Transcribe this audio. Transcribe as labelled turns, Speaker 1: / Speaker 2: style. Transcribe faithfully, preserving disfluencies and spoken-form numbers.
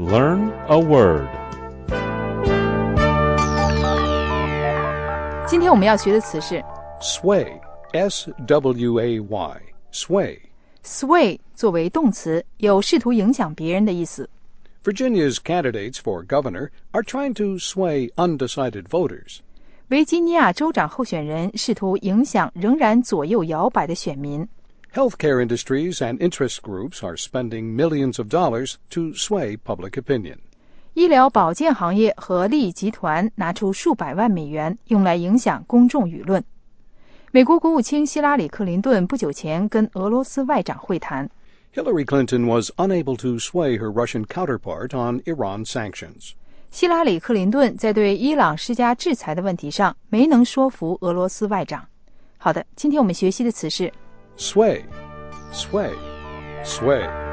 Speaker 1: Learn a word.
Speaker 2: 今天我们要学的词是
Speaker 3: sway, S W A Y, sway.
Speaker 2: sway 作为动词，有试图影响别人的意思。
Speaker 3: Virginia's candidates for governor are trying to sway undecided voters.
Speaker 2: 维吉尼亚州长候选人试图影响仍然左右摇摆的选民。
Speaker 3: Healthcare industries and interest groups are spending millions of dollars to sway public opinion.
Speaker 2: 医疗保健行业和利益集团拿出数百万美元用来影响公众舆论。美国国务卿希拉里·克林顿不久前跟俄罗斯外长会谈。
Speaker 3: Hillary Clinton was unable to sway her Russian counterpart on Iran sanctions.
Speaker 2: 希拉里·克林顿在对伊朗施加制裁的问题上没能说服俄罗斯外长。好的，今天我们学习的词是
Speaker 3: Sway, sway, sway.